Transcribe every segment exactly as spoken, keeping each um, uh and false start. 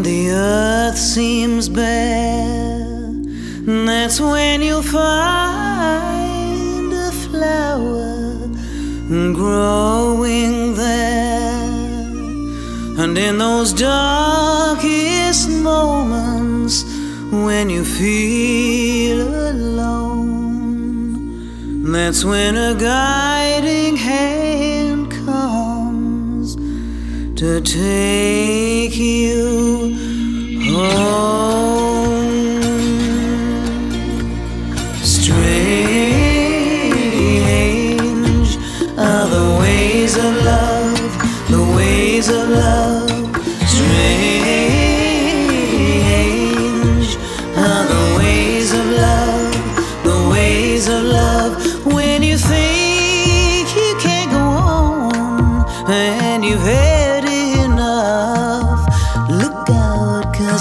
the earth seems bare, that's when you'll find a flower growing there. And in those darkest moments when you feel alone, that's when a guiding hand comes to take you home. Strange are the ways of love, the ways of love. Strange are the ways of love, the ways of love. When you think you can't go on and you've had enough, look out, 'cause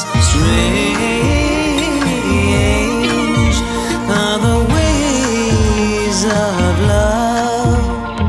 strange are the ways of love.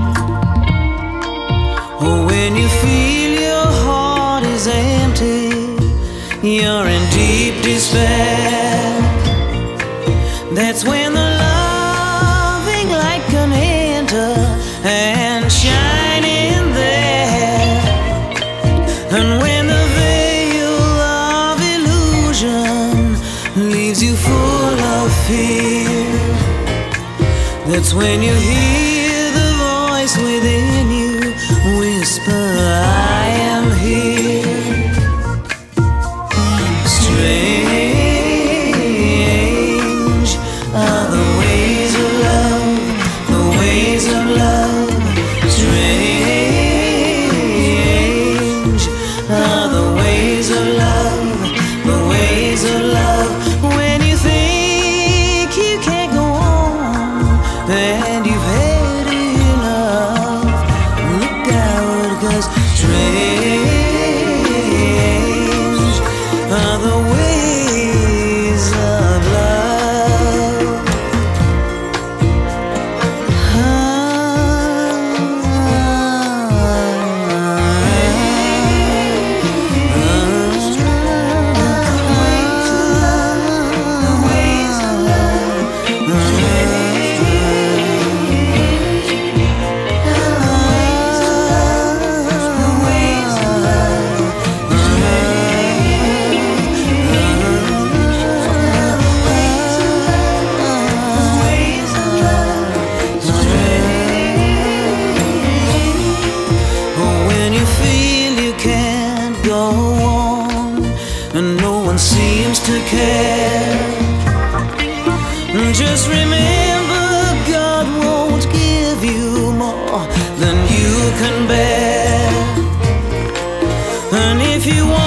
When you feel your heart is empty, you're in deep despair, that's when the loving light can enter and shine in there. And when the veil of illusion leaves you full of fear, that's when you hear the voice within you whisper, I am here. Strange are the ways of love, the ways of love. Strange are the ways of love, the ways of love. When you think you can't go on and you've had enough, look out, 'cause strange are the ways of love. When you feel you can't go on and no one seems to care, just remember God won't give you more than you can bear. And if you want